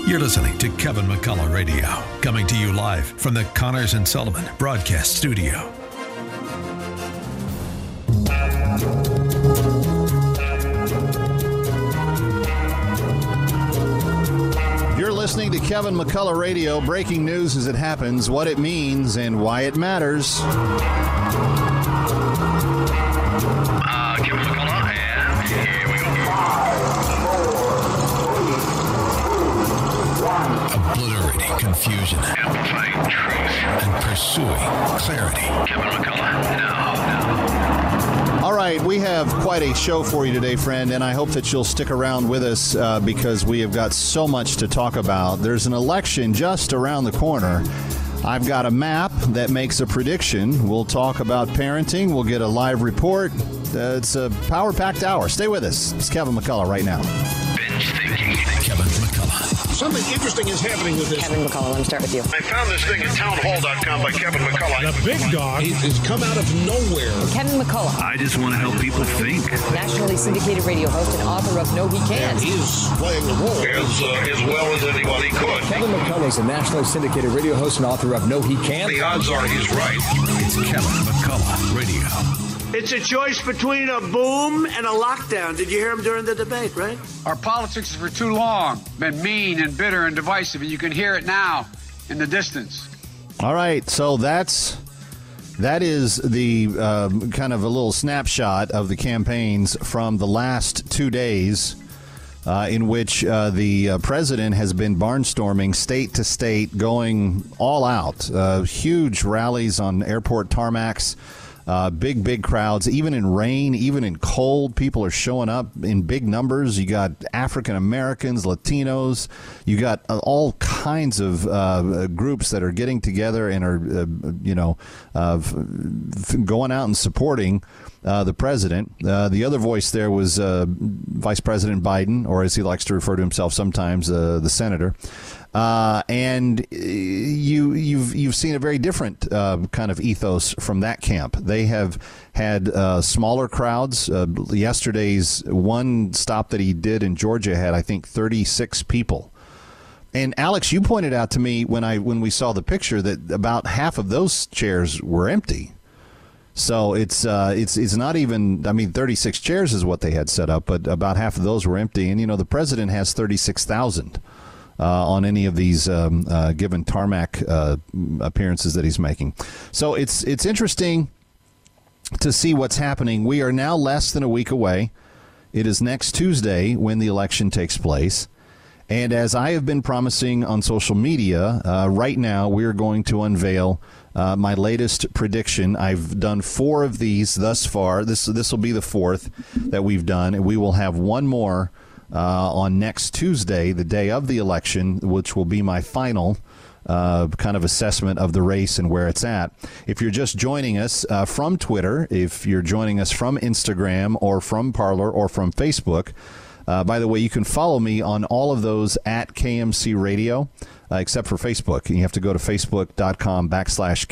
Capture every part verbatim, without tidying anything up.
You're listening to Kevin McCullough Radio, coming to you live from the Connors and Sullivan Broadcast Studio. You're listening to Kevin McCullough Radio, breaking news as it happens, what it means, and why it matters. Uh, Kevin McCullough, and here we go. Obliterating confusion. Amplifying truth. And pursuing clarity. Kevin McCullough, now, now. All right, we have quite a show for you today, friend, and I hope that you'll stick around with us uh, because we have got so much to talk about. There's an election just around the corner. I've got a map that makes a prediction. We'll talk about parenting. We'll get a live report. Uh, it's a power-packed hour. Stay with us. It's Kevin McCullough right now. Binge thinking. Kevin McCullough. Something interesting is happening with this. Kevin McCullough, let me start with you. I found this thing at townhall dot com by Kevin McCullough. The big dog has come out of nowhere. Kevin McCullough, I just want to help people think. nationally syndicated radio host and author of No He Can't. He is playing the role as, uh, as well as anybody could. Kevin McCullough is a nationally syndicated radio host and author of No He Can't. The odds are he's right. It's Kevin McCullough Radio. It's a choice between a boom and a lockdown. Did you hear him during the debate, right? Our politics has for too long been mean and bitter and divisive, and you can hear it now in the distance. All right, so that's that is the um, kind of a little snapshot of the campaigns from the last two days uh, in which uh, the uh, president has been barnstorming state to state, going all out. Uh, huge rallies on airport tarmacs. Uh, big, big crowds, even in rain, even in cold. People are showing up in big numbers. You got African Americans, Latinos. You got uh, all kinds of uh, groups that are getting together and are, uh, you know, uh, f- f- going out and supporting uh, the president. Uh, the other voice there was uh, Vice President Biden, or as he likes to refer to himself sometimes, uh, the senator. Uh, and you, you've you've seen a very different uh, kind of ethos from that camp. They have had uh, smaller crowds. Uh, yesterday's one stop that he did in Georgia had, I think, thirty-six people. And Alex, you pointed out to me when I when we saw the picture that about half of those chairs were empty. So it's uh, it's it's not even. I mean, thirty-six chairs is what they had set up, but about half of those were empty. And you know, the president has thirty-six thousand. Uh, on any of these um, uh, given tarmac uh, appearances that he's making. So it's it's interesting to see what's happening. We are now less than a week away. It is next Tuesday when the election takes place. And as I have been promising on social media, uh, right now we are going to unveil uh, my latest prediction. I've done four of these thus far. This this will be the fourth that we've done, and we will have one more Uh, on next Tuesday, the day of the election, which will be my final uh, kind of assessment of the race and where it's at. If you're just joining us uh, from Twitter, if you're joining us from Instagram or from Parler or from Facebook, uh, by the way, you can follow me on all of those at K M C Radio, uh, except for Facebook. You have to go to facebook.com backslash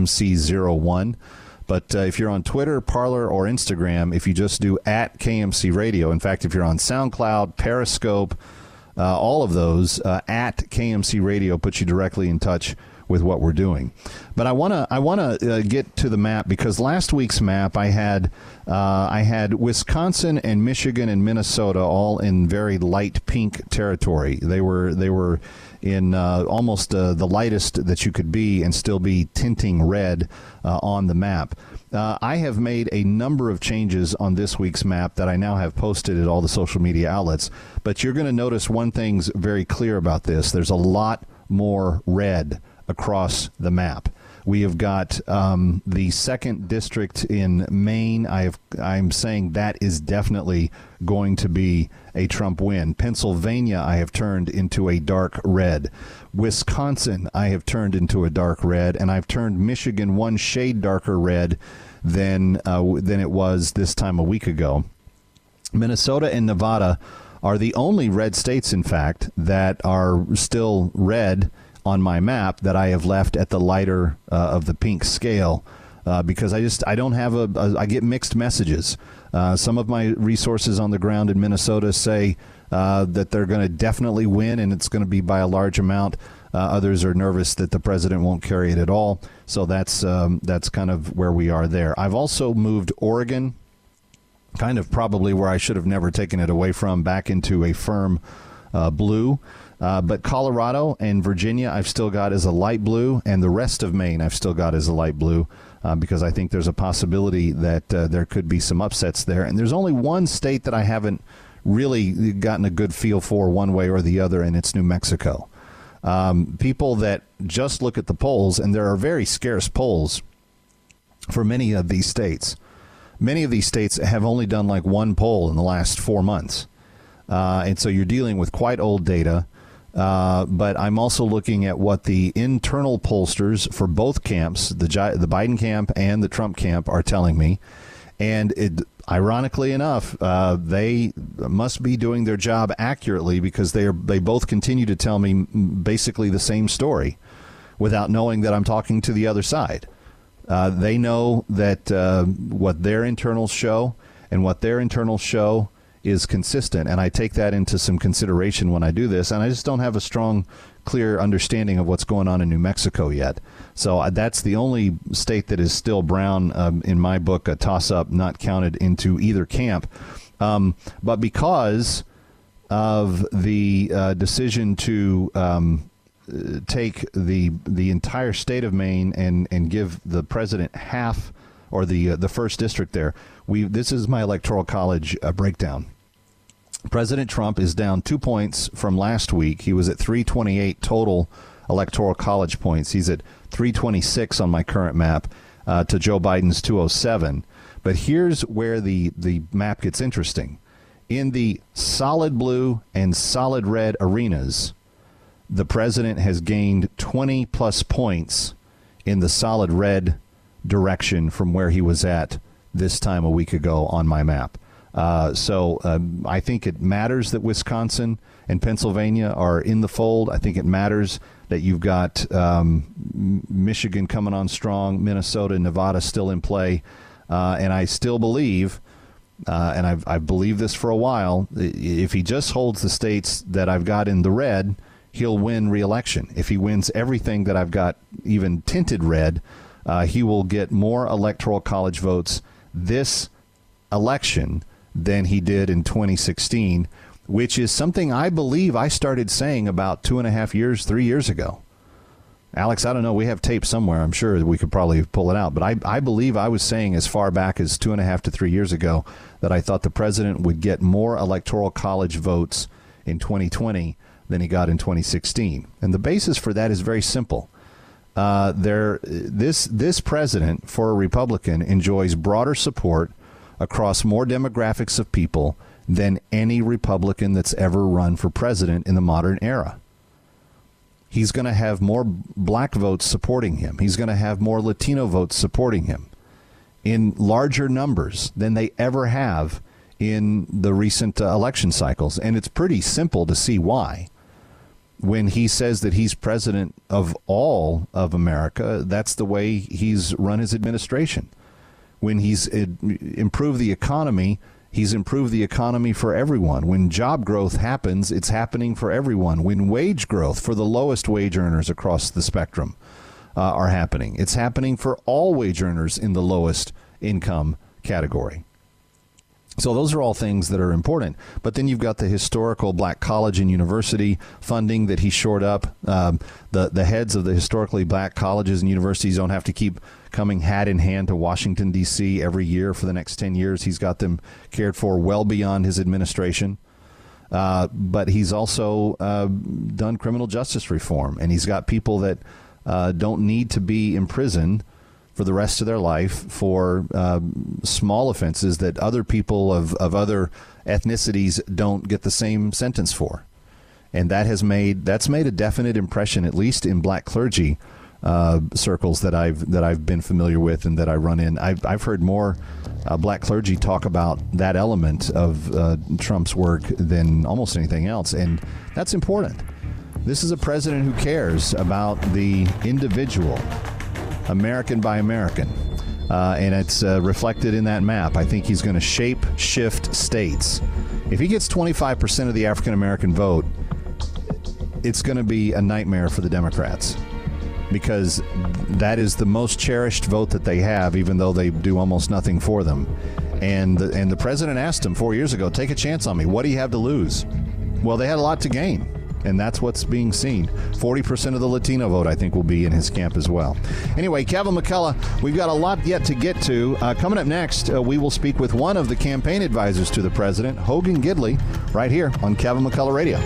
KMC01. But uh, if you're on Twitter, Parler, or Instagram, if you just do at K M C Radio, in fact, if you're on SoundCloud, Periscope, uh, all of those, uh, at K M C Radio puts you directly in touch with what we're doing. But I want to I want to uh, get to the map because last week's map I had uh, I had Wisconsin and Michigan and Minnesota all in very light pink territory. They were they were in uh, almost uh, the lightest that you could be and still be tinting red uh, on the map. Uh, I have made a number of changes on this week's map that I now have posted at all the social media outlets. But you're going to notice one thing's very clear about this. There's a lot more red across the map. We have got um, the second district in Maine. I have, I'm saying that is definitely going to be a Trump win. Pennsylvania, I have turned into a dark red. Wisconsin, I have turned into a dark red. And I've turned Michigan one shade darker red than, uh, than it was this time a week ago. Minnesota and Nevada are the only red states, in fact, that are still red on my map that I have left at the lighter uh, of the pink scale uh, because I just I don't have a, a I get mixed messages. Uh, some of my resources on the ground in Minnesota say uh, that they're going to definitely win, and it's going to be by a large amount. Uh, others are nervous that the president won't carry it at all. So that's um, that's kind of where we are there. I've also moved Oregon, kind of probably where I should have never taken it away from, back into a firm uh, blue. Uh, but Colorado and Virginia I've still got as a light blue, and the rest of Maine I've still got as a light blue, uh, because I think there's a possibility that uh, there could be some upsets there. And there's only one state that I haven't really gotten a good feel for one way or the other, and it's New Mexico. Um, people that just look at the polls, and there are very scarce polls for many of these states. Many of these states have only done like one poll in the last four months. Uh, and so you're dealing with quite old data. Uh, but I'm also looking at what the internal pollsters for both camps, the the Biden camp and the Trump camp, are telling me. And it, ironically enough, uh, they must be doing their job accurately, because they are they both continue to tell me basically the same story without knowing that I'm talking to the other side. Uh, they know that uh, what their internals show and what their internals show is consistent, and I take that into some consideration when I do this, and I just don't have a strong, clear understanding of what's going on in New Mexico yet. So uh, that's the only state that is still brown, um, in my book, a toss-up, not counted into either camp. Um, but because of the uh, decision to um, take the the entire state of Maine and, and give the president half, or the uh, the first district there, we this is my Electoral College uh, breakdown. President Trump is down two points from last week. He was at three twenty-eight total Electoral College points. He's at three twenty-six on my current map uh, to Joe Biden's two oh seven. But here's where the, the map gets interesting. In the solid blue and solid red arenas, the president has gained twenty plus points in the solid red direction from where he was at this time a week ago on my map. Uh, so um, I think it matters that Wisconsin and Pennsylvania are in the fold. I think it matters that you've got um, Michigan coming on strong, Minnesota and Nevada still in play. Uh, and I still believe, uh, and I've, I've believed this for a while, if he just holds the states that I've got in the red, he'll win re-election. If he wins everything that I've got even tinted red, uh, he will get more Electoral College votes this election than he did in twenty sixteen, which is something I believe I started saying about two and a half years, three years ago. Alex, I don't know. We have tape somewhere. I'm sure that we could probably pull it out. But I, I believe I was saying as far back as two and a half to three years ago that I thought the president would get more Electoral College votes in twenty twenty than he got in twenty sixteen. And the basis for that is very simple. Uh, there, this this president, for a Republican, enjoys broader support across more demographics of people than any Republican that's ever run for president in the modern era. He's going to have more black votes supporting him. He's going to have more Latino votes supporting him in larger numbers than they ever have in the recent uh, election cycles. And it's pretty simple to see why. When he says that he's president of all of America, that's the way he's run his administration. When he's improved the economy, he's improved the economy for everyone. When job growth happens, it's happening for everyone. When wage growth for the lowest wage earners across the spectrum uh, are happening, it's happening for all wage earners in the lowest income category. So those are all things that are important. But then you've got the historical black college and university funding that he shored up. Um, the, the heads of the historically black colleges and universities don't have to keep coming hat in hand to Washington, D C every year for the next ten years. He's got them cared for well beyond his administration. Uh, but he's also uh, done criminal justice reform, and he's got people that uh, don't need to be imprisoned for the rest of their life for uh, small offenses that other people of, of other ethnicities don't get the same sentence for. And that has made that's made a definite impression, at least in black clergy uh, circles that I've that I've been familiar with and that I run in. I've, I've heard more uh, black clergy talk about that element of uh, Trump's work than almost anything else. And that's important. This is a president who cares about the individual, American by American. Uh, and it's uh, reflected in that map. I think he's going to shape shift states If he gets twenty-five percent of the African-American vote, it's going to be a nightmare for the Democrats, because that is the most cherished vote that they have, even though they do almost nothing for them. And the, and the president asked him four years ago, take a chance on me. What do you have to lose? Well, they had a lot to gain, and that's what's being seen. forty percent of the Latino vote, I think, will be in his camp as well. Anyway, Kevin McCullough, we've got a lot yet to get to. Uh, coming up next, uh, we will speak with one of the campaign advisors to the president, Hogan Gidley, right here on Kevin McCullough Radio.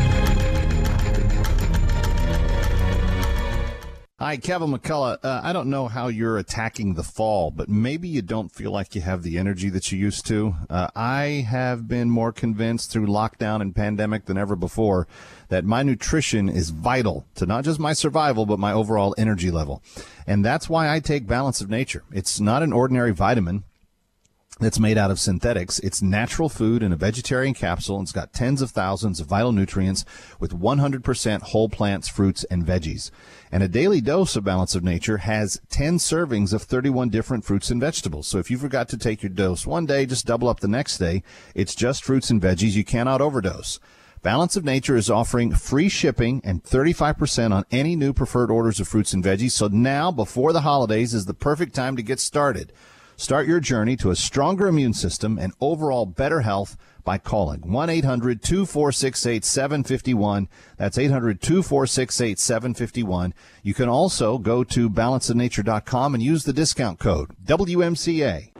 Hi, Kevin McCullough. Uh, I don't know how you're attacking the fall, but maybe you don't feel like you have the energy that you used to. Uh, I have been more convinced through lockdown and pandemic than ever before that my nutrition is vital to not just my survival, but my overall energy level. And that's why I take Balance of Nature. It's not an ordinary vitamin that's made out of synthetics. It's natural food in a vegetarian capsule, and it's got tens of thousands of vital nutrients with one hundred percent whole plants, fruits, and veggies. And a daily dose of Balance of Nature has ten servings of thirty-one different fruits and vegetables. So if you forgot to take your dose one day, just double up the next day. It's just fruits and veggies. You cannot overdose. Balance of Nature is offering free shipping and thirty-five percent on any new preferred orders of fruits and veggies. So now, before the holidays, is the perfect time to get started. Start your journey to a stronger immune system and overall better health by calling one eight hundred two four six eight seven five one. That's eight hundred two four six eight seven five one. You can also go to balance of nature dot com and use the discount code W M C A.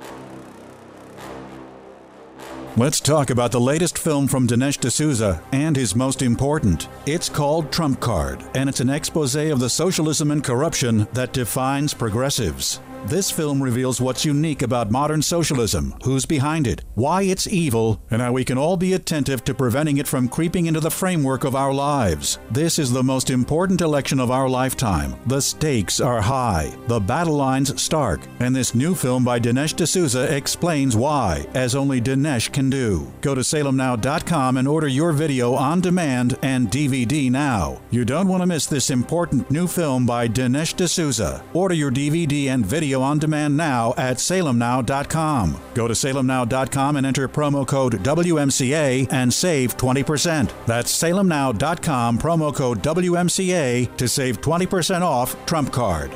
Let's talk about the latest film from Dinesh D'Souza and his most important. It's called Trump Card, and it's an expose of the socialism and corruption that defines progressives. This film reveals what's unique about modern socialism, who's behind it, why it's evil, and how we can all be attentive to preventing it from creeping into the framework of our lives. This is the most important election of our lifetime. The stakes are high, the battle lines stark, and this new film by Dinesh D'Souza explains why, as only Dinesh can do. Go to salem now dot com and order your video on demand and D V D now. You don't want to miss this important new film by Dinesh D'Souza. Order your D V D and video on demand now at salem now dot com. Go to salem now dot com and enter promo code W M C A and save twenty percent. That's salem now dot com, promo code W M C A to save twenty percent off Trump Card.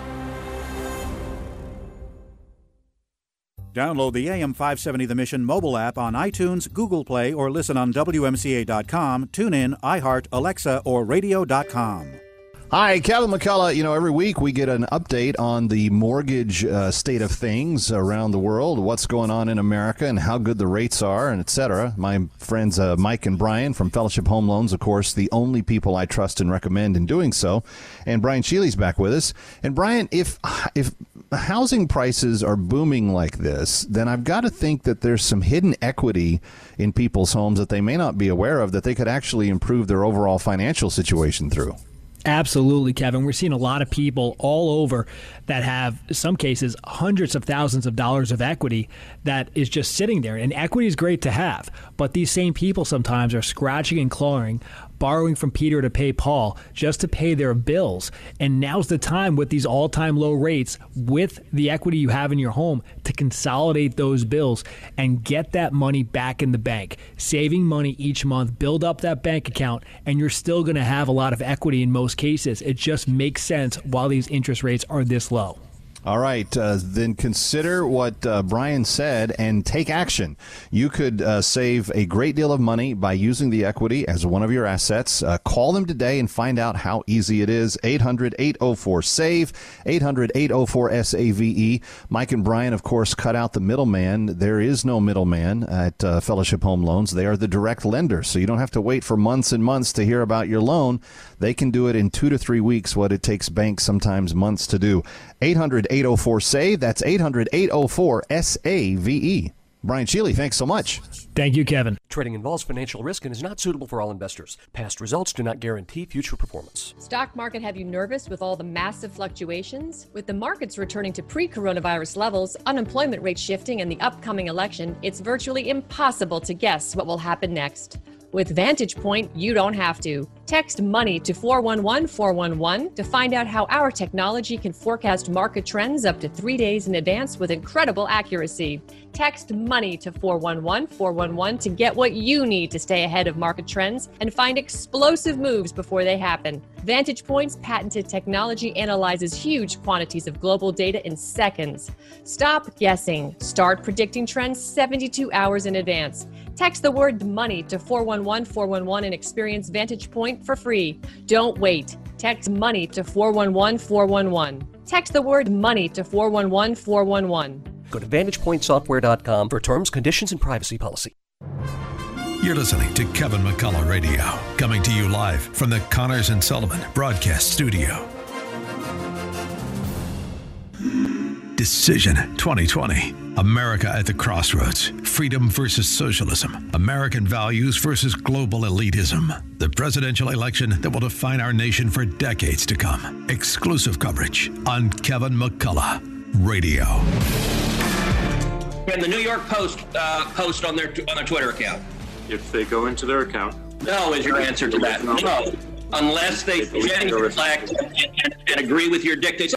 Download the A M five seventy The Mission mobile app on iTunes, Google Play, or listen on W M C A dot com, TuneIn, iHeart, Alexa, or radio dot com. Hi, Kevin McCullough. You know, every week we get an update on the mortgage uh, state of things around the world, what's going on in America and how good the rates are, and et cetera. My friends uh, Mike and Brian from Fellowship Home Loans, of course, the only people I trust and recommend in doing so. And Brian Shealy's back with us. And Brian, if if housing prices are booming like this, then I've got to think that there's some hidden equity in people's homes that they may not be aware of that they could actually improve their overall financial situation through. Absolutely, Kevin. We're seeing a lot of people all over that have, in some cases, hundreds of thousands of dollars of equity that is just sitting there. And equity is great to have, but these same people sometimes are scratching and clawing, borrowing from Peter to pay Paul just to pay their bills. And now's the time with these all-time low rates, with the equity you have in your home, to consolidate those bills and get that money back in the bank. Saving money each month, build up that bank account, and you're still going to have a lot of equity in most cases. It just makes sense while these interest rates are this low. All right, uh, then consider what uh, Brian said and take action. You could uh, save a great deal of money by using the equity as one of your assets. Uh, call them today and find out how easy it is. eight hundred eight oh four SAVE, eight hundred eight oh four S A V E. Mike and Brian, of course, cut out the middleman. There is no middleman at uh, Fellowship Home Loans. They are the direct lender, so you don't have to wait for months and months to hear about your loan. They can do it in two to three weeks, what it takes banks sometimes months to do. eight hundred eight oh four SAVE. That's eight hundred eight oh four S A V E. Brian Shealy, thanks so much. Thank you, Kevin. Trading involves financial risk and is not suitable for all investors. Past results do not guarantee future performance. Stock market have you nervous with all the massive fluctuations? With the markets returning to pre-coronavirus levels, unemployment rate shifting, and the upcoming election, it's virtually impossible to guess what will happen next. With Vantage Point, you don't have to. Text MONEY to four one one four one one to find out how our technology can forecast market trends up to three days in advance with incredible accuracy. Text MONEY to four one one four one one to get what you need to stay ahead of market trends and find explosive moves before they happen. Vantage Point's patented technology analyzes huge quantities of global data in seconds. Stop guessing. Start predicting trends seventy-two hours in advance. Text the word MONEY to four one one four one one and experience Vantage Point for free. Don't wait. Text MONEY to four one one four one one. Text the word MONEY to four one one four one one. Go to vantage point software dot com for terms, conditions, and privacy policy. You're listening to Kevin McCullough Radio, coming to you live from the Connors and Sullivan Broadcast Studio. Decision twenty twenty. America at the crossroads. Freedom versus socialism. American values versus global elitism. The presidential election that will define our nation for decades to come. Exclusive coverage on Kevin McCullough Radio. Can the New York Post uh, post on their on their Twitter account? If they go into their account. No is your answer to that. No. Unless they genuflect and, and, and agree with your dictates.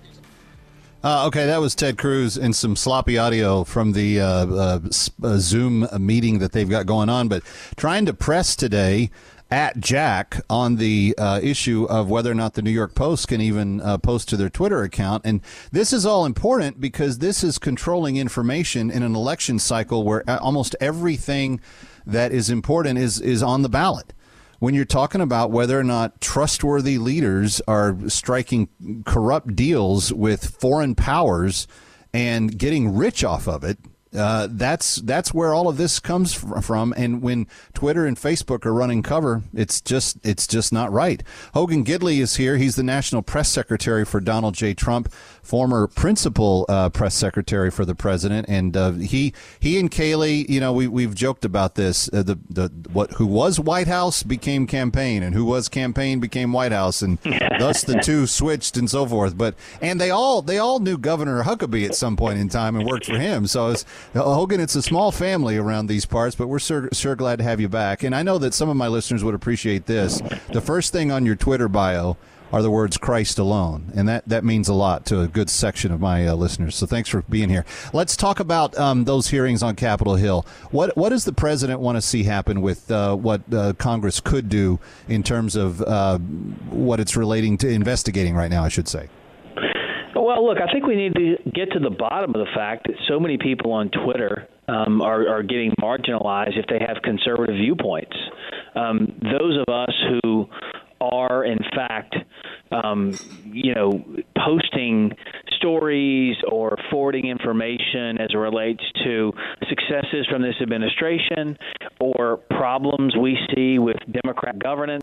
Uh, okay, that was Ted Cruz and some sloppy audio from the uh, uh, uh, Zoom meeting that they've got going on. But trying to press today at Jack on the uh, issue of whether or not the New York Post can even uh, post to their Twitter account. And this is all important because this is controlling information in an election cycle where almost everything that is important is, is on the ballot. When you're talking about whether or not trustworthy leaders are striking corrupt deals with foreign powers and getting rich off of it, uh, that's that's where all of this comes from. And when Twitter and Facebook are running cover, it's just it's just not right. Hogan Gidley is here. He's the national press secretary for Donald J. Trump, former principal uh, press secretary for the president, and uh, he he and Kayleigh, you know, we we've joked about this. Uh, the the what who was White House became campaign, and who was campaign became White House, and thus the two switched and so forth. But and they all they all knew Governor Huckabee at some point in time and worked for him. So it's, Hogan, it's a small family around these parts, but we're sure, sure glad to have you back. And I know that some of my listeners would appreciate this. The first thing on your Twitter bio are the words Christ alone. And that, that means a lot to a good section of my uh, listeners. So thanks for being here. Let's talk about um, those hearings on Capitol Hill. What What does the president want to see happen with uh, what uh, Congress could do in terms of uh, what it's relating to investigating right now, I should say? Well, look, I think we need to get to the bottom of the fact that so many people on Twitter um, are, are getting marginalized if they have conservative viewpoints. Um, those of us who are, in fact, um, you know, posting stories or forwarding information as it relates to successes from this administration or problems we see with Democrat governance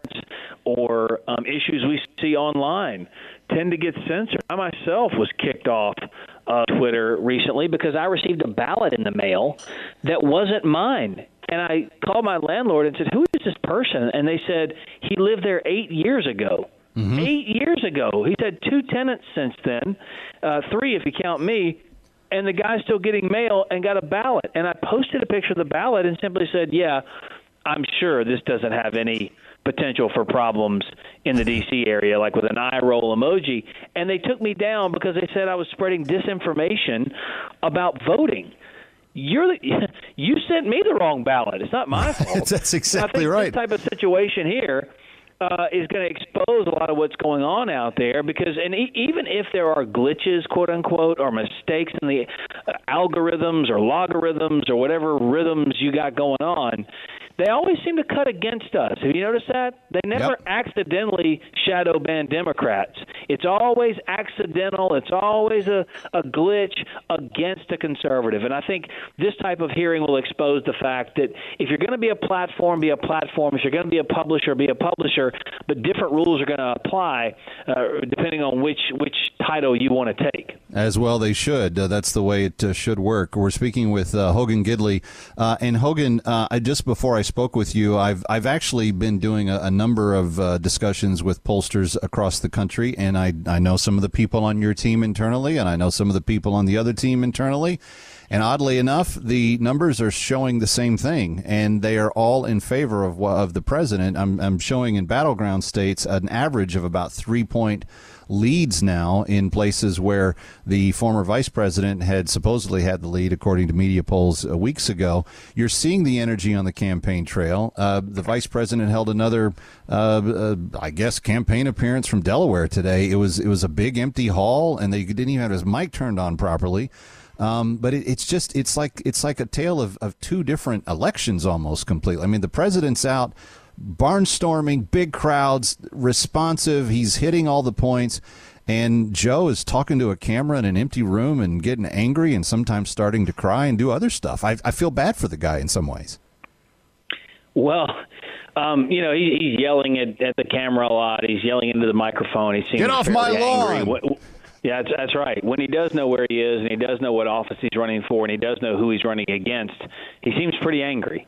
or um, issues we see online tend to get censored. I myself was kicked off uh, Twitter recently because I received a ballot in the mail that wasn't mine. And I called my landlord and said, who is this person? And they said, he lived there eight years ago. Mm-hmm. Eight years ago. He's had two tenants since then, uh, three if you count me, and the guy's still getting mail and got a ballot. And I posted a picture of the ballot and simply said, yeah, I'm sure this doesn't have any potential for problems in the D C area, like with an eye roll emoji. And they took me down because they said I was spreading disinformation about voting. You're the, you sent me the wrong ballot. It's not my fault. That's exactly I think right. This type of situation here uh, is going to expose a lot of what's going on out there because, and e- even if there are glitches, quote unquote, or mistakes in the uh, algorithms or logarithms or whatever rhythms you got going on, they always seem to cut against us. Have you noticed that? They never yep. accidentally shadow ban Democrats. It's always accidental. It's always a, a glitch against a conservative. And I think this type of hearing will expose the fact that if you're going to be a platform, be a platform. If you're going to be a publisher, be a publisher. But different rules are going to apply uh, depending on which, which title you want to take. As well they should. Uh, that's the way it uh, should work. We're speaking with uh, Hogan Gidley. Uh, and Hogan, uh, I, just before I spoke with you, I've I've actually been doing a, a number of uh, discussions with pollsters across the country, and I I know some of the people on your team internally, and I know some of the people on the other team internally, And oddly enough, the numbers are showing the same thing, and they are all in favor of of the president. I'm, I'm showing in battleground states an average of about three-point leads now in places where the former vice president had supposedly had the lead, according to media polls uh, weeks ago. You're seeing the energy on the campaign trail. Uh, the vice president held another, uh, uh, I guess, campaign appearance from Delaware today. It was it was a big empty hall, and they didn't even have his mic turned on properly. Um, but it, it's just it's like it's like a tale of, of two different elections almost completely. I mean, the president's out barnstorming, big crowds, responsive. He's hitting all the points. And Joe is talking to a camera in an empty room and getting angry and sometimes starting to cry and do other stuff. I, I feel bad for the guy in some ways. Well, um, you know, he, he's yelling at, at the camera a lot. He's yelling into the microphone. He seems Get off my lawn! What, Yeah, that's, that's right. When he does know where he is and he does know what office he's running for and he does know who he's running against, he seems pretty angry.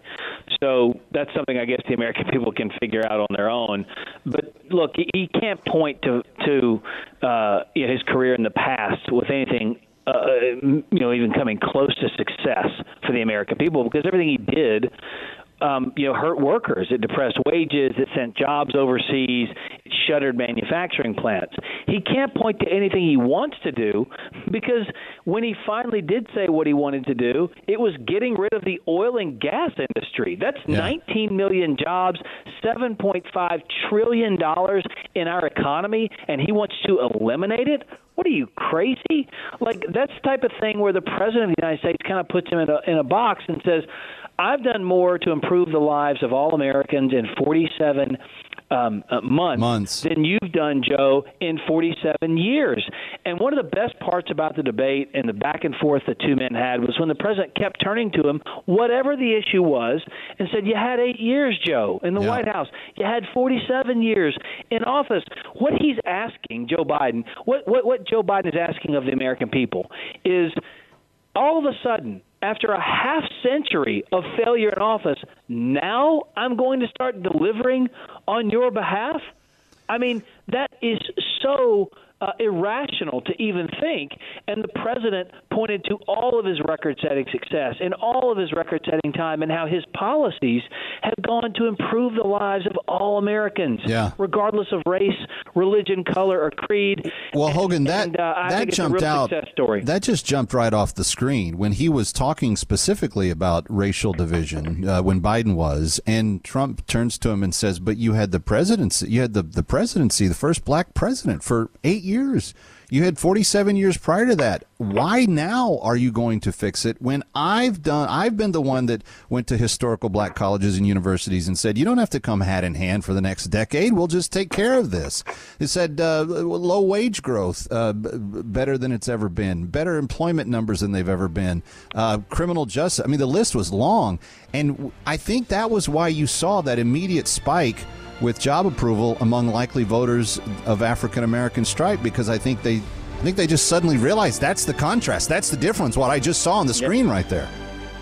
So that's something I guess the American people can figure out on their own. But look, he, he can't point to to uh, you know, his career in the past with anything, uh, you know, even coming close to success for the American people, because everything he did, Um, you know, hurt workers. It depressed wages. It sent jobs overseas. It shuttered manufacturing plants. He can't point to anything he wants to do, because when he finally did say what he wanted to do, it was getting rid of the oil and gas industry. That's yeah. nineteen million jobs, seven point five trillion dollars in our economy, and he wants to eliminate it? What are you, crazy? Like, that's the type of thing where the president of the United States kind of puts him in a, in a box and says, I've done more to improve the lives of all Americans in forty-seven um, uh, months, months than you've done, Joe, in forty-seven years. And one of the best parts about the debate and the back and forth the two men had was when the president kept turning to him, whatever the issue was, and said, you had eight years, Joe, in the yeah. White House. You had forty-seven years in office. What he's asking, Joe Biden, what, what, what Joe Biden is asking of the American people is, all of a sudden, after a half century of failure in office, now I'm going to start delivering on your behalf? I mean, that is so uh, irrational to even think. And the president pointed to all of his record-setting success and all of his record-setting time and how his policies have gone to improve the lives of all Americans, yeah. regardless of race, religion, color, or creed. Well, Hogan, that and, uh, I that think it's jumped a real out. Success story. That just jumped right off the screen when he was talking specifically about racial division. Uh, when Biden was, and Trump turns to him and says, "But you had the presidency. You had the the presidency, the first black president for eight years. You had forty-seven years prior to that. Why now are you going to fix it when I've done? I've been the one that went to historical black colleges and universities and said, you don't have to come hat in hand for the next decade. We'll just take care of this. It said uh, low wage growth, uh, b- better than it's ever been, better employment numbers than they've ever been, uh, criminal justice. I mean, the list was long. And I think that was why you saw that immediate spike with job approval among likely voters of African-American stripe, because I think they I think they just suddenly realized that's the contrast. That's the difference, what I just saw on the screen yep. right there.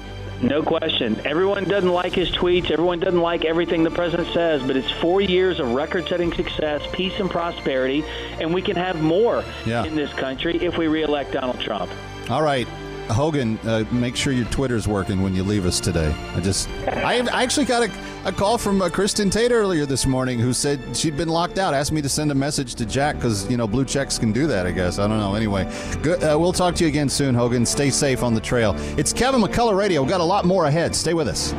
No question. Everyone doesn't like his tweets. Everyone doesn't like everything the president says, but it's four years of record-setting success, peace and prosperity, and we can have more yeah. in this country if we reelect Donald Trump. All right. Hogan, uh, make sure your Twitter's working when you leave us today. I just, I, I actually got a, a call from uh, Kristen Tate earlier this morning who said she'd been locked out, asked me to send a message to Jack because, you know, blue checks can do that, I guess. I don't know. Anyway, good. Uh, we'll talk to you again soon, Hogan. Stay safe on the trail. It's Kevin McCullough Radio. We've got a lot more ahead. Stay with us.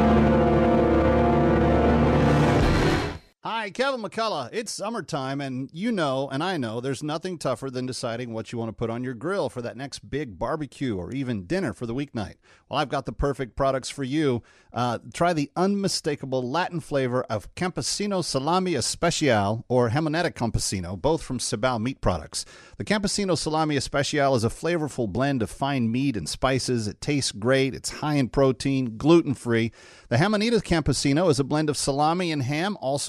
Hi, Kevin McCullough. It's summertime, and you know, and I know, there's nothing tougher than deciding what you want to put on your grill for that next big barbecue or even dinner for the weeknight. Well, I've got the perfect products for you. Uh, try the unmistakable Latin flavor of Campesino Salami Especial or Hamonetta Campesino, both from Cibao Meat Products. The Campesino Salami Especial is a flavorful blend of fine meat and spices. It tastes great. It's high in protein, gluten-free. The Hamonetta Campesino is a blend of salami and ham, also delicious.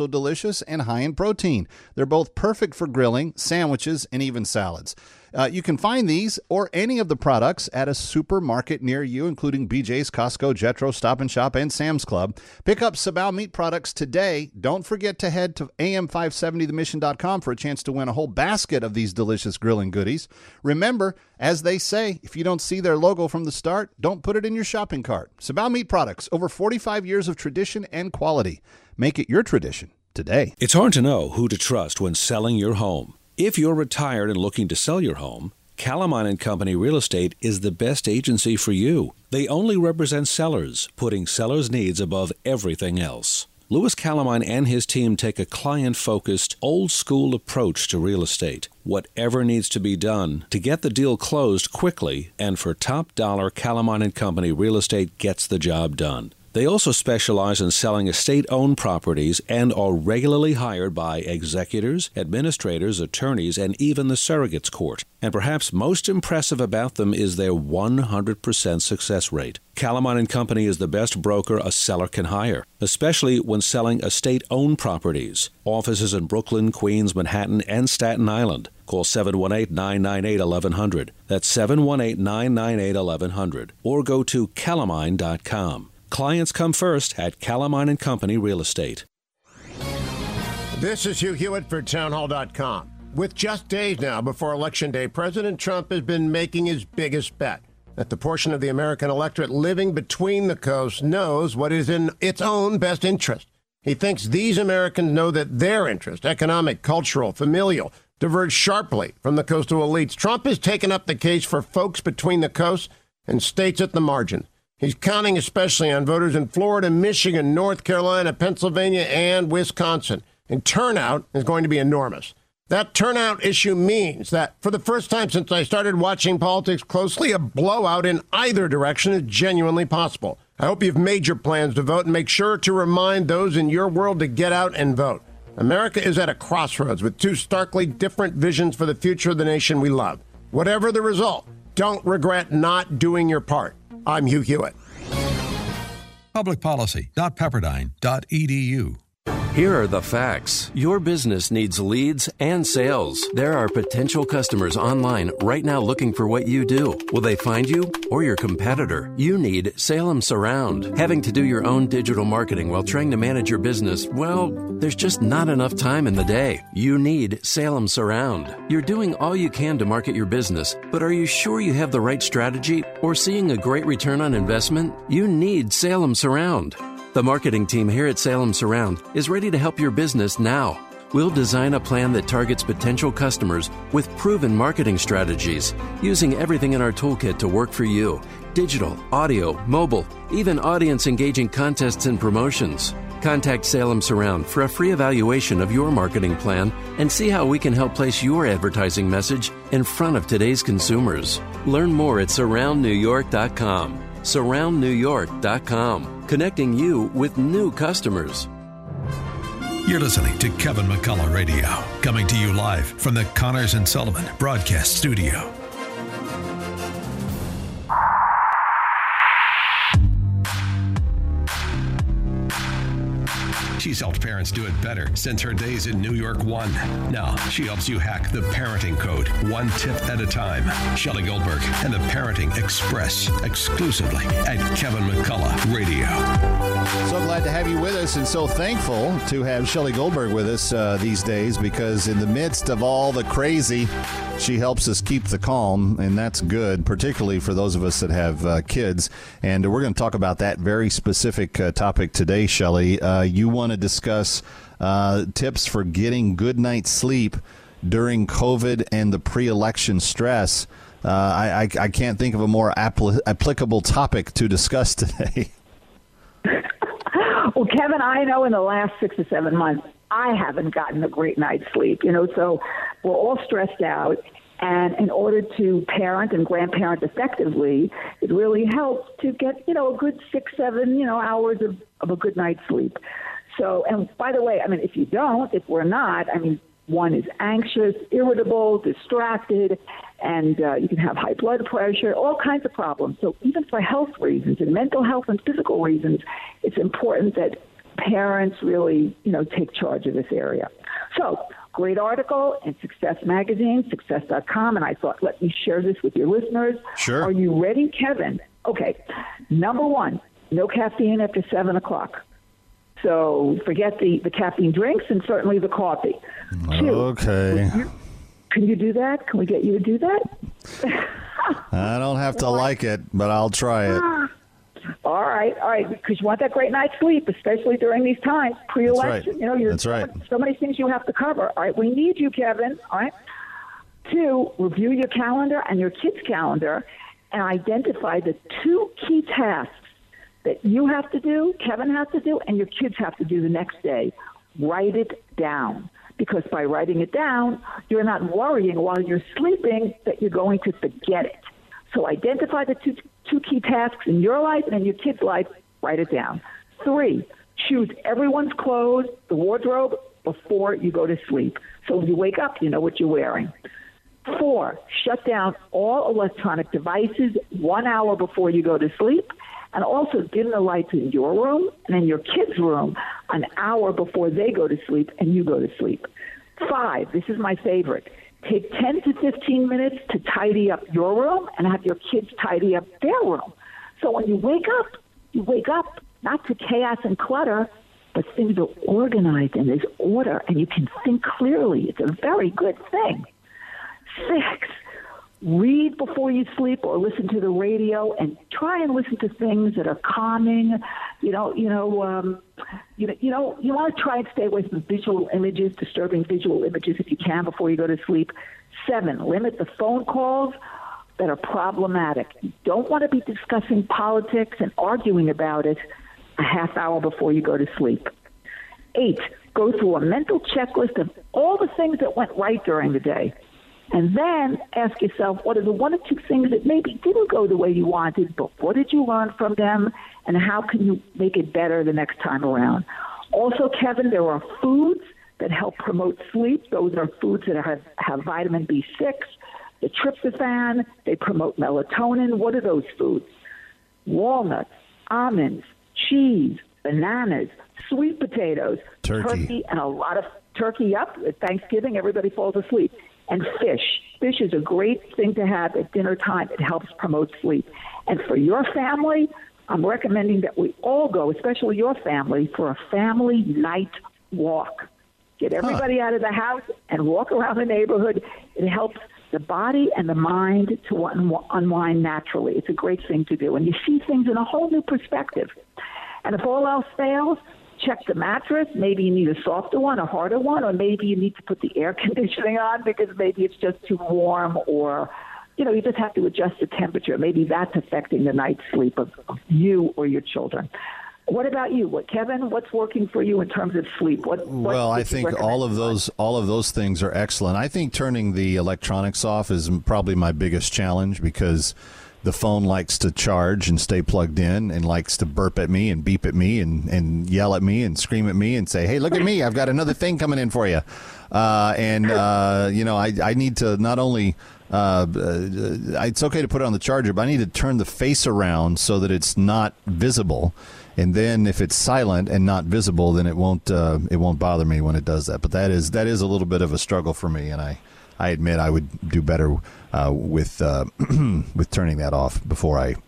delicious and high in protein. They're both perfect for grilling, sandwiches, and even salads. Uh, you can find these or any of the products at a supermarket near you, including B J's, Costco, Jetro, Stop and Shop, and Sam's Club. Pick up Sabal meat products today. Don't forget to head to A M five seventy the mission dot com for a chance to win a whole basket of these delicious grilling goodies. Remember, as they say, if you don't see their logo from the start, don't put it in your shopping cart. Sabal meat products, over forty-five years of tradition and quality. Make it your tradition today. It's hard to know who to trust when selling your home. If you're retired and looking to sell your home, Calamine and Company Real Estate is the best agency for you. They only represent sellers, putting sellers' needs above everything else. Louis Calamine and his team take a client-focused, old-school approach to real estate. Whatever needs to be done to get the deal closed quickly, and for top dollar, Calamine and Company Real Estate gets the job done. They also specialize in selling estate-owned properties and are regularly hired by executors, administrators, attorneys, and even the surrogates court. And perhaps most impressive about them is their one hundred percent success rate. Calamine and Company is the best broker a seller can hire, especially when selling estate-owned properties. Offices in Brooklyn, Queens, Manhattan, and Staten Island. Call seven one eight, nine nine eight, one one zero zero. That's seven one eight, nine nine eight, one one zero zero. Or go to calamine dot com. Clients come first at Calamine and Company Real Estate. This is Hugh Hewitt for town hall dot com. With just days now before Election Day, President Trump has been making his biggest bet that the portion of the American electorate living between the coasts knows what is in its own best interest. He thinks these Americans know that their interest, economic, cultural, familial, diverge sharply from the coastal elites. Trump has taken up the case for folks between the coasts and states at the margin. He's counting especially on voters in Florida, Michigan, North Carolina, Pennsylvania, and Wisconsin. And turnout is going to be enormous. That turnout issue means that for the first time since I started watching politics closely, a blowout in either direction is genuinely possible. I hope you've made your plans to vote and make sure to remind those in your world to get out and vote. America is at a crossroads with two starkly different visions for the future of the nation we love. Whatever the result, don't regret not doing your part. I'm Hugh Hewitt. public policy dot pepperdine dot e d u. Here are the facts. Your business needs leads and sales. There are potential customers online right now looking for what you do. Will they find you or your competitor? You need Salem Surround. Having to do your own digital marketing while trying to manage your business, well, there's just not enough time in the day. You need Salem Surround. You're doing all you can to market your business, but are you sure you have the right strategy or seeing a great return on investment? You need Salem Surround. The marketing team here at Salem Surround is ready to help your business now. We'll design a plan that targets potential customers with proven marketing strategies, using everything in our toolkit to work for you. Digital, audio, mobile, even audience-engaging contests and promotions. Contact Salem Surround for a free evaluation of your marketing plan and see how we can help place your advertising message in front of today's consumers. Learn more at surround new york dot com. surround new york dot com. Connecting you with new customers. You're listening to Kevin McCullough Radio, coming to you live from the Connors and Sullivan Broadcast Studio. She's helped parents do it better since her days in New York One. Now, she helps you hack the parenting code one tip at a time. Shelley Goldberg and the Parenting Express, exclusively at Kevin McCullough Radio. So glad to have you with us, and so thankful to have Shelley Goldberg with us uh, these days, because in the midst of all the crazy, she helps us keep the calm, and that's good, particularly for those of us that have uh, kids. And we're going to talk about that very specific uh, topic today, Shelley. Uh, you want to discuss uh, tips for getting good night's sleep during COVID and the pre-election stress. Uh, I, I, I can't think of a more apl- applicable topic to discuss today. Well, Kevin, I know in the last six or seven months, I haven't gotten a great night's sleep, you know, so we're all stressed out. And in order to parent and grandparent effectively, it really helps to get, you know, a good six, seven, you know, hours of, of a good night's sleep. So, and by the way, I mean, if you don't, if we're not, I mean, one is anxious, irritable, distracted, and uh, you can have high blood pressure, all kinds of problems. So even for health reasons and mental health and physical reasons, it's important that parents really, you know, take charge of this area. So, great article in Success Magazine, success dot com, and I thought, let me share this with your listeners. Sure. Are you ready, Kevin? Okay. Number one, no caffeine after seven o'clock. So forget the, the caffeine drinks and certainly the coffee. Two, okay. You, can you do that? Can we get you to do that? I don't have to like it, but I'll try it. All right, all right, because you want that great night's sleep, especially during these times, pre-election. That's right. You know, you're, That's right. So many things you have to cover. All right, we need you, Kevin. All right. Two, review your calendar and your kids' calendar and identify the two key tasks that you have to do, Kevin has to do, and your kids have to do the next day. Write it down. Because by writing it down, you're not worrying while you're sleeping that you're going to forget it. So identify the two, two key tasks in your life and in your kids' life. Write it down. Three, choose everyone's clothes, the wardrobe, before you go to sleep. So when you wake up, you know what you're wearing. Four, shut down all electronic devices one hour before you go to sleep. And also dim the lights in your room and in your kids' room an hour before they go to sleep and you go to sleep. Five, this is my favorite. Take ten to fifteen minutes to tidy up your room and have your kids tidy up their room. So when you wake up, you wake up not to chaos and clutter, but things are organized and there's order and you can think clearly. It's a very good thing. Six, read before you sleep or listen to the radio and try and listen to things that are calming. You know, you know, um, you know, you know, you want to try and stay away from visual images, disturbing visual images if you can before you go to sleep. Seven, limit the phone calls that are problematic. You don't want to be discussing politics and arguing about it a half hour before you go to sleep. Eight, go through a mental checklist of all the things that went right during the day. And then ask yourself, what are the one or two things that maybe didn't go the way you wanted, but what did you learn from them, and how can you make it better the next time around? Also, Kevin, there are foods that help promote sleep. Those are foods that have, have vitamin B six, the tryptophan, they promote melatonin. What are those foods? Walnuts, almonds, cheese, bananas, sweet potatoes, turkey, turkey and a lot of turkey. Yep, at Thanksgiving, everybody falls asleep. And fish. Fish is a great thing to have at dinner time. It helps promote sleep. And for your family, I'm recommending that we all go, especially your family, for a family night walk. Get everybody huh. out of the house and walk around the neighborhood. It helps the body and the mind to unwind naturally. It's a great thing to do. And you see things in a whole new perspective. And if all else fails, check the mattress. Maybe you need a softer one, a harder one, or maybe you need to put the air conditioning on because maybe it's just too warm, or, you know, you just have to adjust the temperature. Maybe that's affecting the night's sleep of, of you or your children. What about you? What, Kevin, what's working for you in terms of sleep? What, what well, I think all of those all of those things are excellent. I think turning the electronics off is probably my biggest challenge because the phone likes to charge and stay plugged in and likes to burp at me and beep at me and, and yell at me and scream at me and say, hey, look at me. I've got another thing coming in for you. Uh, and, uh, you know, I, I need to not only uh, uh, it's okay to put it on the charger, but I need to turn the face around so that it's not visible. And then if it's silent and not visible, then it won't uh, it won't bother me when it does that. But that is that is a little bit of a struggle for me. And I, I admit I would do better uh, with uh, with turning that off before I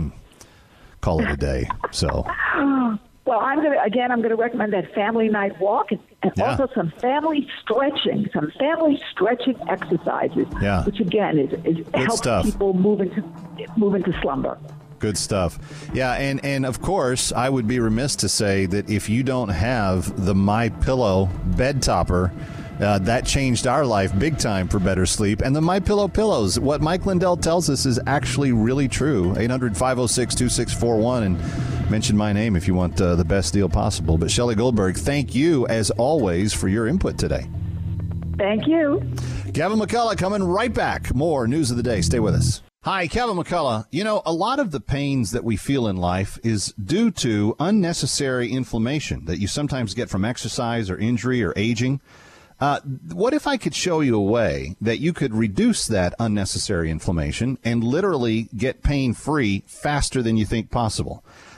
call it a day. So, well, I'm gonna again. I'm gonna recommend that family night walk and, and yeah. also some family stretching, some family stretching exercises, yeah. which again is, is helps stuff. people move into move into slumber. Good stuff. Yeah, and, and of course, I would be remiss to say that if you don't have the MyPillow bed topper, uh, that changed our life big time for better sleep. And the MyPillow pillows, what Mike Lindell tells us is actually really true. eight hundred, five oh six, two six four one, and mention my name if you want uh, the best deal possible. But Shelley Goldberg, thank you, as always, for your input today. Thank you. Kevin McCullough coming right back. More News of the Day. Stay with us. Hi, Kevin McCullough. You know, a lot of the pains that we feel in life is due to unnecessary inflammation that you sometimes get from exercise or injury or aging. Uh, what if I could show you a way that you could reduce that unnecessary inflammation and literally get pain-free faster than you think possible?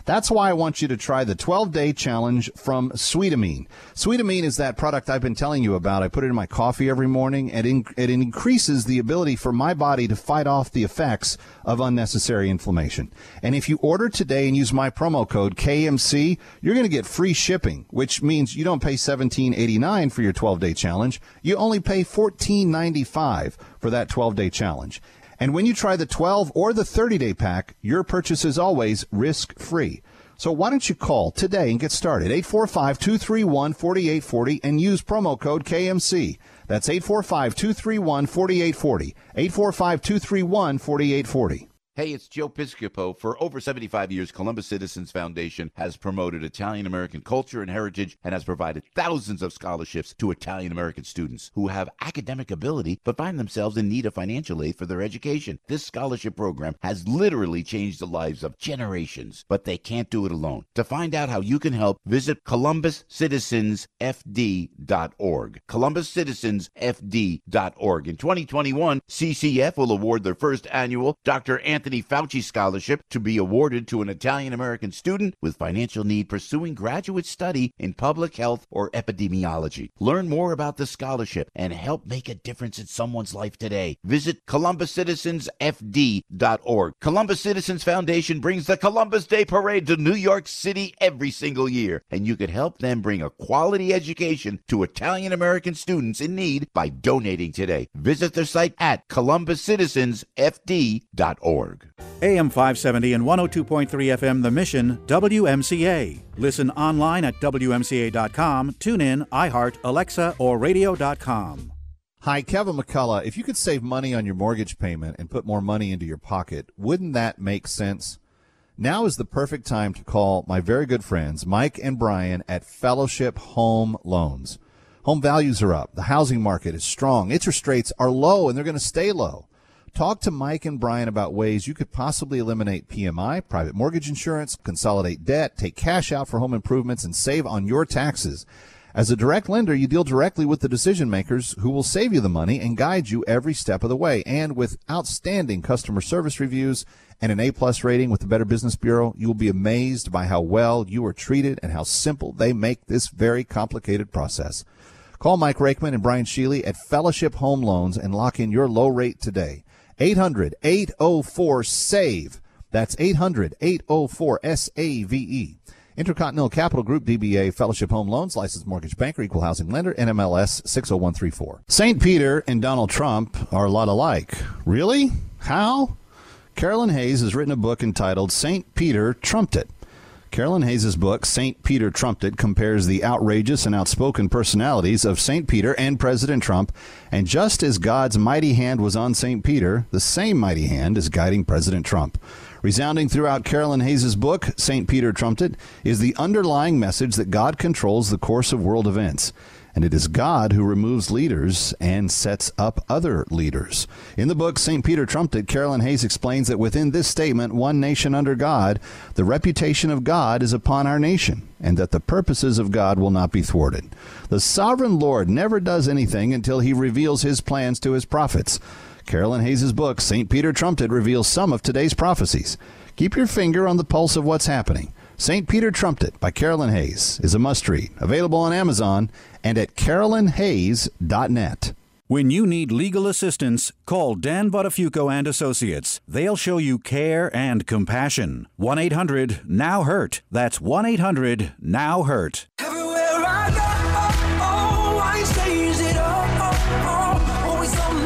That's why I want you to try the twelve-day challenge from Sweetamine. Sweetamine is that product I've been telling you about. I put it in my coffee every morning, and in, it increases the ability for my body to fight off the effects of unnecessary inflammation. And if you order today and use my promo code K M C, you're going to get free shipping, which means you don't pay seventeen eighty-nine for your twelve-day challenge. You only pay fourteen ninety-five for that twelve-day challenge. And when you try the twelve or the thirty-day pack, your purchase is always risk-free. So why don't you call today and get started? eight four five, two three one, four eight four zero and use promo code K M C. That's eight four five, two three one, four eight four zero. eight four five, two three one, four eight four zero. Hey, it's Joe Piscopo. For over seventy-five years, Columbus Citizens Foundation has promoted Italian-American culture and heritage and has provided thousands of scholarships to Italian-American students who have academic ability but find themselves in need of financial aid for their education. This scholarship program has literally changed the lives of generations, but they can't do it alone. To find out how you can help, visit Columbus Citizens F D dot org. Columbus Citizens F D dot org. In twenty twenty-one, C C F will award their first annual Doctor Anthony Fauci Scholarship to be awarded to an Italian-American student with financial need pursuing graduate study in public health or epidemiology. Learn more about the scholarship and help make a difference in someone's life today. Visit Columbus Citizens F D dot org. Columbus Citizens Foundation brings the Columbus Day Parade to New York City every single year, and you could help them bring a quality education to Italian-American students in need by donating today. Visit their site at Columbus Citizens F D dot org. A M five seventy and one oh two point three F M The Mission, W M C A. Listen online at W M C A dot com, tune in, iHeart, Alexa, or radio dot com. Hi, Kevin McCullough. If you could save money on your mortgage payment and put more money into your pocket, wouldn't that make sense? Now is the perfect time to call my very good friends, Mike and Brian at Fellowship Home Loans. Home values are up. The housing market is strong. Interest rates are low, and they're going to stay low. Talk to Mike and Brian about ways you could possibly eliminate P M I, private mortgage insurance, consolidate debt, take cash out for home improvements, and save on your taxes. As a direct lender, you deal directly with the decision makers who will save you the money and guide you every step of the way. And with outstanding customer service reviews and an A-plus rating with the Better Business Bureau, you will be amazed by how well you are treated and how simple they make this very complicated process. Call Mike Rakeman and Brian Sheely at Fellowship Home Loans and lock in your low rate today. eight hundred, eight oh four, S A V E. That's eight hundred, eight oh four, S A V E. Intercontinental Capital Group, D B A, Fellowship Home Loans, licensed mortgage banker, equal housing lender, N M L S six oh one three four. Saint Peter and Donald Trump are a lot alike. Really? How? Carolyn Hayes has written a book entitled Saint Peter Trumped It. Carolyn Hayes' book, Saint Peter Trumped It, compares the outrageous and outspoken personalities of Saint Peter and President Trump. And just as God's mighty hand was on Saint Peter, the same mighty hand is guiding President Trump. Resounding throughout Carolyn Hayes' book, Saint Peter Trumped It, is the underlying message that God controls the course of world events. And it is God who removes leaders and sets up other leaders. In the book, Saint Peter Trumped It, Carolyn Hayes explains that within this statement, one nation under God, the reputation of God is upon our nation, and that the purposes of God will not be thwarted. The sovereign Lord never does anything until he reveals his plans to his prophets. Carolyn Hayes' book, Saint Peter Trumped It, reveals some of today's prophecies. Keep your finger on the pulse of what's happening. Saint Peter Trumped It by Carolyn Hayes is a must-read, available on Amazon and at carolyn hayes dot net. When you need legal assistance, call Dan Buttafuoco and Associates. They'll show you care and compassion. one eight hundred now hurt. That's one eight hundred now hurt. Everywhere I go, oh, oh, I change it all, oh, oh, always on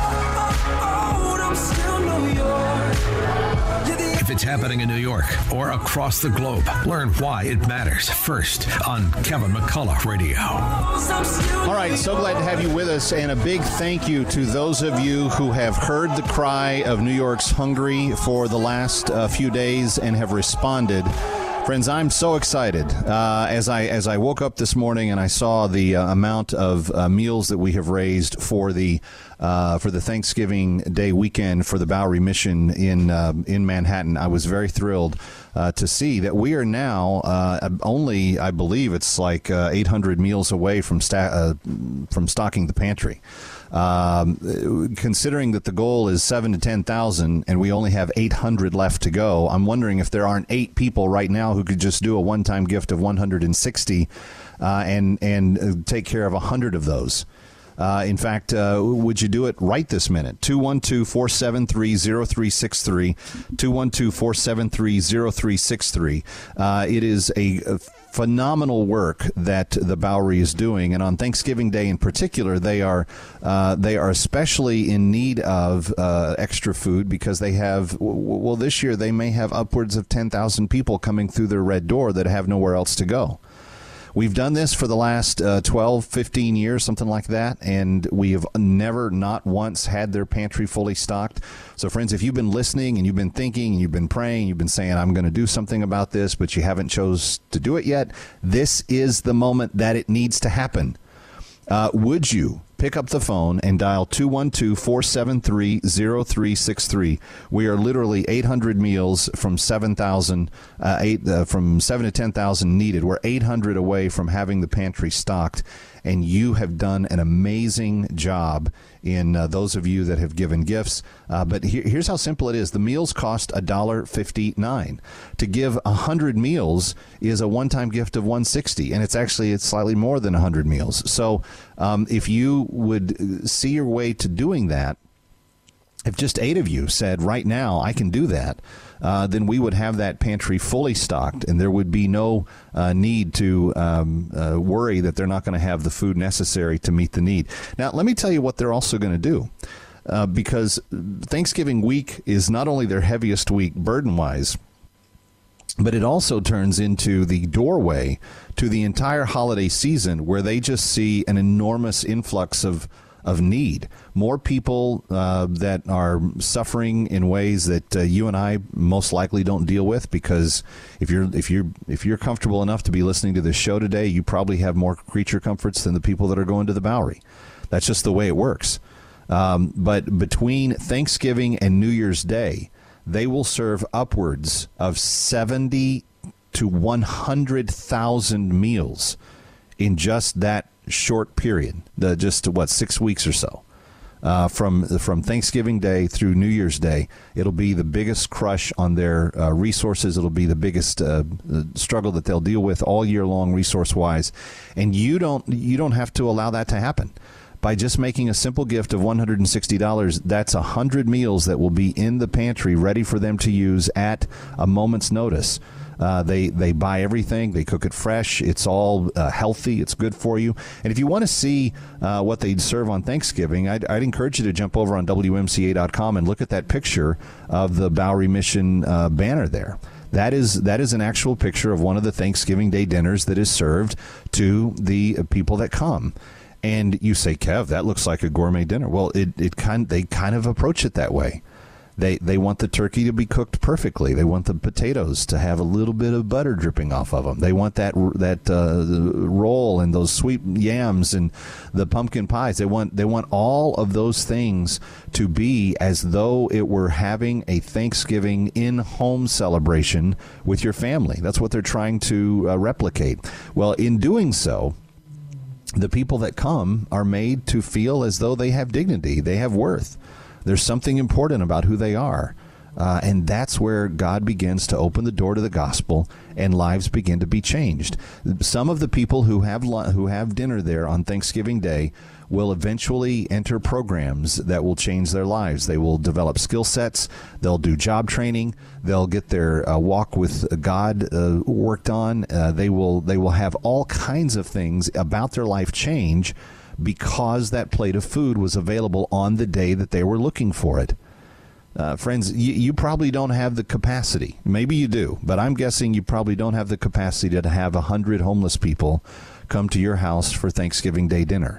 my road, I'm still New York. If it's happening in New York or across the globe, learn why it matters first on Kevin McCullough Radio. All right, so glad to have you with us, and a big thank you to those of you who have heard the cry of New York's hungry for the last uh, few days and have responded. Friends, I'm so excited. Uh, as I as I woke up this morning and I saw the uh, amount of uh, meals that we have raised for the uh, for the Thanksgiving Day weekend for the Bowery Mission in uh, in Manhattan, I was very thrilled uh, to see that we are now uh, only, I believe it's like uh, eight hundred meals away from sta- uh, from stocking the pantry. Um, considering that the goal is seven to ten thousand and we only have eight hundred left to go, I'm wondering if there aren't eight people right now who could just do a one-time gift of one hundred sixty uh, and and take care of one hundred of those. Uh, in fact, uh, would you do it right this minute? two one two, four seven three, zero three six three, two one two, four seven three, zero three six three. Uh, it is a, a phenomenal work that the Bowery is doing, and on Thanksgiving Day in particular, they are uh, they are especially in need of uh, extra food because they have, well, this year they may have upwards of ten thousand people coming through their red door that have nowhere else to go. We've done this for the last uh, twelve, fifteen years, something like that, and we have never, not once, had their pantry fully stocked. So, friends, if you've been listening and you've been thinking and you've been praying, you've been saying, I'm going to do something about this, but you haven't chose to do it yet, this is the moment that it needs to happen. Uh, would you pick up the phone and dial two one two, four seven three, zero three six three? We are literally eight hundred meals from seven thousand, uh, eight, uh, from seven to ten thousand needed. We're eight hundred away from having the pantry stocked, and you have done an amazing job in uh, those of you that have given gifts. Uh, but here, here's how simple it is. The meals cost one dollar fifty-nine. To give one hundred meals is a one-time gift of one hundred sixty dollars, and it's actually it's slightly more than one hundred meals. So um, if you would see your way to doing that, if just eight of you said, right now, I can do that, uh, then we would have that pantry fully stocked, and there would be no uh, need to um, uh, worry that they're not going to have the food necessary to meet the need. Now, let me tell you what they're also going to do, uh, because Thanksgiving week is not only their heaviest week burden-wise, but it also turns into the doorway to the entire holiday season where they just see an enormous influx of of need. More people uh, that are suffering in ways that uh, you and I most likely don't deal with, because if you're if you're if you're comfortable enough to be listening to this show today, you probably have more creature comforts than the people that are going to the Bowery. That's just the way it works. Um, but between Thanksgiving and New Year's Day, they will serve upwards of seventy to one hundred thousand meals in just that short period, the just what six weeks or so, uh, from from Thanksgiving Day through New Year's Day. It'll be the biggest crush on their uh, resources. It'll be the biggest uh, struggle that they'll deal with all year long, resource wise. And you don't you don't have to allow that to happen. By just making a simple gift of one hundred sixty dollars, that's one hundred meals that will be in the pantry ready for them to use at a moment's notice. Uh, they they buy everything. They cook it fresh. It's all uh, healthy. It's good for you. And if you want to see uh, what they serve on Thanksgiving, I'd, I'd encourage you to jump over on W M C A dot com and look at that picture of the Bowery Mission uh, banner there. That is that is an actual picture of one of the Thanksgiving Day dinners that is served to the people that come. And you say, Kev, that looks like a gourmet dinner. Well, it, it kind they kind of approach it that way. They they want the turkey to be cooked perfectly. They want the potatoes to have a little bit of butter dripping off of them. They want that that uh, roll and those sweet yams and the pumpkin pies. They want they want all of those things to be as though it were having a Thanksgiving in-home celebration with your family. That's what they're trying to uh, replicate. Well, in doing so, the people that come are made to feel as though they have dignity, they have worth. There's something important about who they are. Uh, and that's where God begins to open the door to the gospel and lives begin to be changed. Some of the people who have who have dinner there on Thanksgiving Day will eventually enter programs that will change their lives. They will develop skill sets. They'll do job training. They'll get their uh, walk with God uh, worked on. Uh, they will they will have all kinds of things about their life change because that plate of food was available on the day that they were looking for it. Uh, friends, you, you probably don't have the capacity. Maybe you do, but I'm guessing you probably don't have the capacity to have a hundred homeless people come to your house for Thanksgiving Day dinner.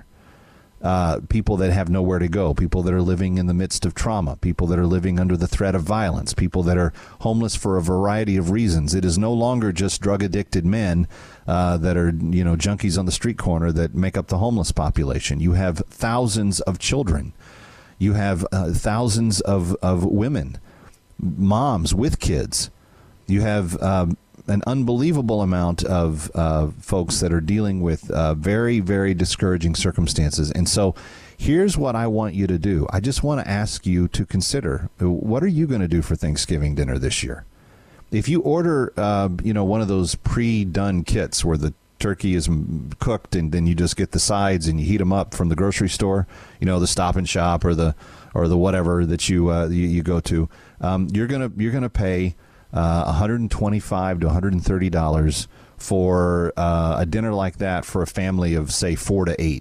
Uh, people that have nowhere to go, people that are living in the midst of trauma, people that are living under the threat of violence, people that are homeless for a variety of reasons. It is no longer just drug-addicted men uh, that are, you know, junkies on the street corner that make up the homeless population. You have thousands of children. You have uh, thousands of, of women, moms with kids You have um, an unbelievable amount of uh, folks that are dealing with uh, very, very discouraging circumstances. And so here's what I want you to do. I just want to ask you to consider, what are you going to do for Thanksgiving dinner this year? If you order, uh, you know, one of those pre-done kits where the turkey is cooked and then you just get the sides and you heat them up from the grocery store, you know, the Stop and Shop or the or the whatever that you uh, you, you go to, um, you're gonna you're gonna pay uh, one hundred twenty-five to one hundred thirty dollars for uh, a dinner like that for a family of say four to eight.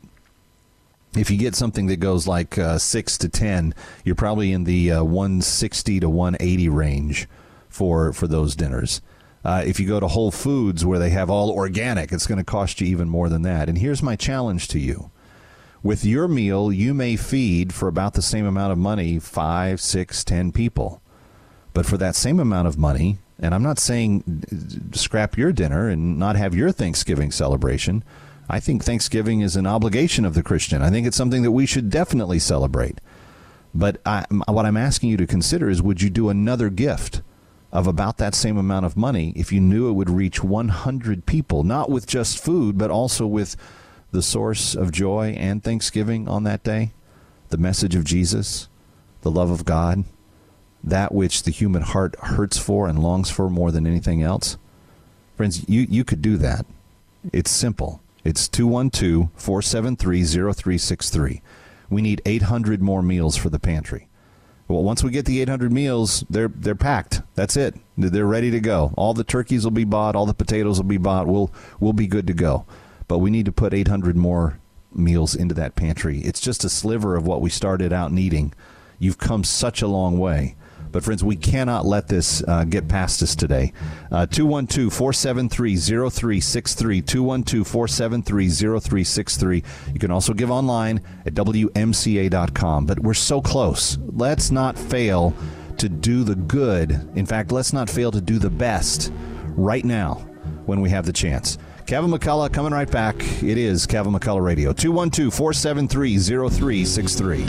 If you get something that goes like uh, six to ten, you're probably in the uh, one sixty to one eighty range for for those dinners. Uh, if you go to Whole Foods where they have all organic, it's going to cost you even more than that. And here's my challenge to you. With your meal, you may feed for about the same amount of money, five, six, ten people. But for that same amount of money, and I'm not saying scrap your dinner and not have your Thanksgiving celebration. I think Thanksgiving is an obligation of the Christian. I think it's something that we should definitely celebrate. But I, what I'm asking you to consider is, would you do another gift of about that same amount of money if you knew it would reach one hundred people, not with just food, but also with the source of joy and thanksgiving on that day, the message of Jesus, the love of God, that which the human heart hurts for and longs for more than anything else? Friends, you, you could do that. It's simple. It's two one two, four seven three, zero three six three. We need eight hundred more meals for the pantry. Well, once we get the eight hundred meals, they're they're packed. That's it. They're ready to go. All the turkeys will be bought. All the potatoes will be bought. We'll we'll be good to go. But we need to put eight hundred more meals into that pantry. It's just a sliver of what we started out needing. You've come such a long way. But, friends, we cannot let this uh, get past us today. Uh, two one two, four seven three, zero three six three, two one two, four seven three, zero three six three. You can also give online at W M C A dot com. But we're so close. Let's not fail to do the good. In fact, let's not fail to do the best right now when we have the chance. Kevin McCullough coming right back. It is Kevin McCullough Radio. two one two, four seven three, zero three six three.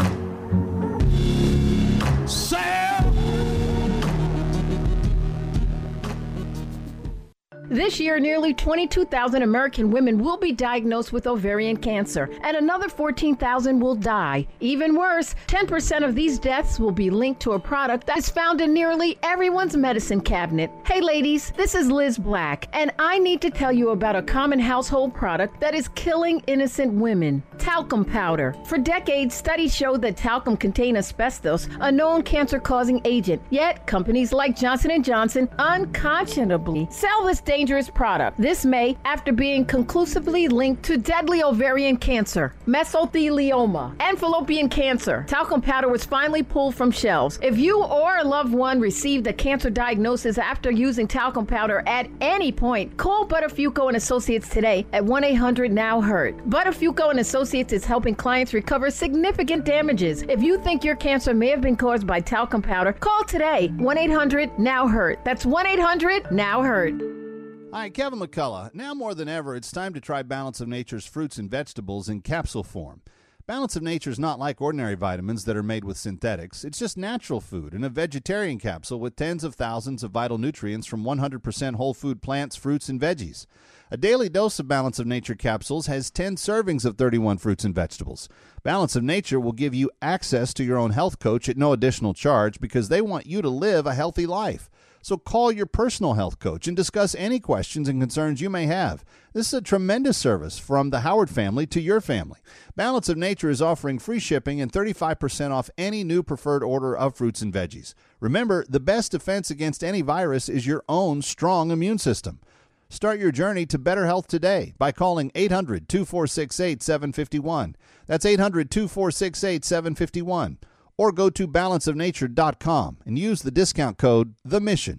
This year, nearly twenty-two thousand American women will be diagnosed with ovarian cancer, and another fourteen thousand will die. Even worse, ten percent of these deaths will be linked to a product that is found in nearly everyone's medicine cabinet. Hey ladies, this is Liz Black, and I need to tell you about a common household product that is killing innocent women: talcum powder. For decades, studies showed that talcum contained asbestos, a known cancer-causing agent. Yet, companies like Johnson and Johnson unconscionably sell this dangerous product this May after being conclusively linked to deadly ovarian cancer, mesothelioma, and fallopian cancer. Talcum powder was finally pulled from shelves. If you or a loved one received a cancer diagnosis after using talcum powder at any point, call Buttafuoco and Associates today at one eight hundred now hurt. Buttafuoco and Associates is helping clients recover significant damages. If you think your cancer may have been caused by talcum powder, call today, one eight hundred now hurt. That's one eight hundred now hurt. Hi, Kevin McCullough. Now more than ever, it's time to try Balance of Nature's fruits and vegetables in capsule form. Balance of Nature is not like ordinary vitamins that are made with synthetics. It's just natural food in a vegetarian capsule with tens of thousands of vital nutrients from one hundred percent whole food plants, fruits, and veggies. A daily dose of Balance of Nature capsules has ten servings of thirty-one fruits and vegetables. Balance of Nature will give you access to your own health coach at no additional charge because they want you to live a healthy life. So call your personal health coach and discuss any questions and concerns you may have. This is a tremendous service from the Howard family to your family. Balance of Nature is offering free shipping and thirty-five percent off any new preferred order of fruits and veggies. Remember, the best defense against any virus is your own strong immune system. Start your journey to better health today by calling eight hundred, two four six, eight seven five one. That's eight hundred, two four six, eight seven five one. Or go to balance of nature dot com and use the discount code The Mission.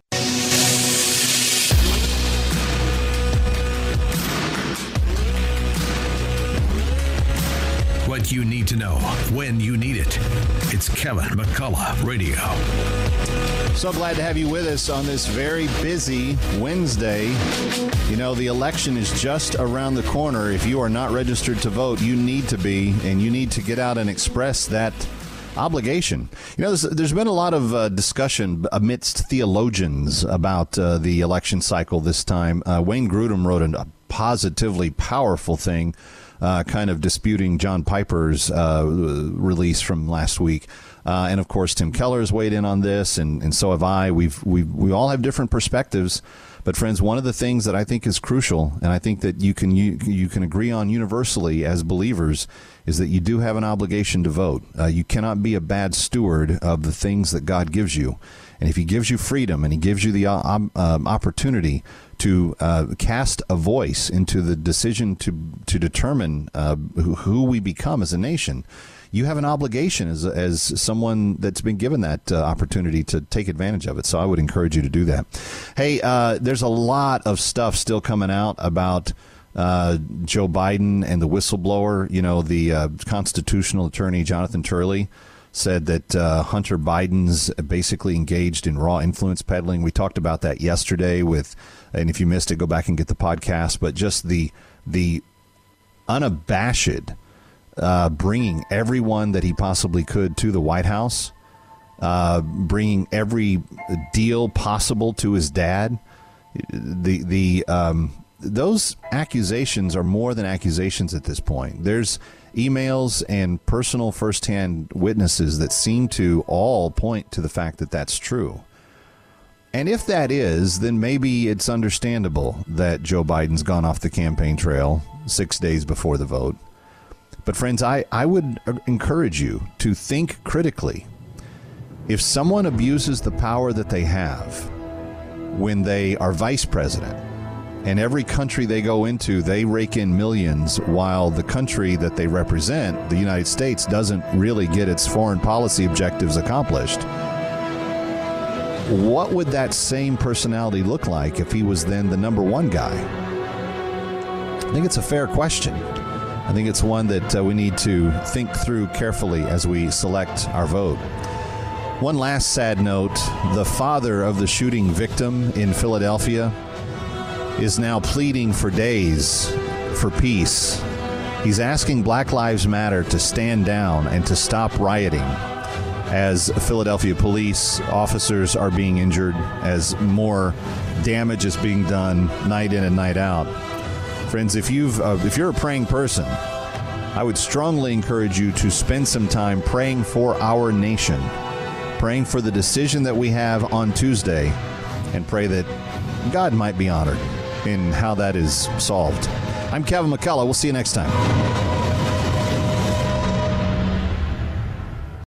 What you need to know when you need it. It's Kevin McCullough Radio. So glad to have you with us on this very busy Wednesday. You know, the election is just around the corner. If you are not registered to vote, you need to be, and you need to get out and express that obligation. You know, there's, there's been a lot of uh, discussion amidst theologians about uh, the election cycle this time. Uh, Wayne Grudem wrote a positively powerful thing, uh, kind of disputing John Piper's uh, release from last week. Uh, and, of course, Tim Keller has weighed in on this, and, and so have I. We've, we've, we all have different perspectives. But, friends, one of the things that I think is crucial, and I think that you can you, you can agree on universally as believers, is that you do have an obligation to vote. Uh, you cannot be a bad steward of the things that God gives you. And if he gives you freedom and he gives you the uh, um, opportunity to uh, cast a voice into the decision to to determine uh, who, who we become as a nation, you have an obligation as as someone that's been given that uh, opportunity to take advantage of it. So I would encourage you to do that. Hey, uh, there's a lot of stuff still coming out about uh, Joe Biden and the whistleblower. You know, the uh, constitutional attorney, Jonathan Turley, said that uh, Hunter Biden's basically engaged in raw influence peddling. We talked about that yesterday with, and if you missed it, go back and get the podcast. But just the the unabashed uh, bringing everyone that he possibly could to the White House, uh, bringing every deal possible to his dad. The the um, those accusations are more than accusations at this point. There's emails and personal firsthand witnesses that seem to all point to the fact that that's true. And if that is, then maybe it's understandable that Joe Biden's gone off the campaign trail six days before the vote. But friends, I, I would encourage you to think critically. If someone abuses the power that they have when they are vice president, and every country they go into, they rake in millions, while the country that they represent, the United States, doesn't really get its foreign policy objectives accomplished. What would that same personality look like if he was then the number one guy? I think it's a fair question. I think it's one that uh, we need to think through carefully as we select our vote. One last sad note, the father of the shooting victim in Philadelphia is now pleading for days for peace. He's asking Black Lives Matter to stand down and to stop rioting as Philadelphia police officers are being injured, as more damage is being done night in and night out. Friends, if you've uh, if you're a praying person, I would strongly encourage you to spend some time praying for our nation, praying for the decision that we have on Tuesday, and pray that God might be honored in how that is solved. I'm Kevin McCullough. We'll see you next time.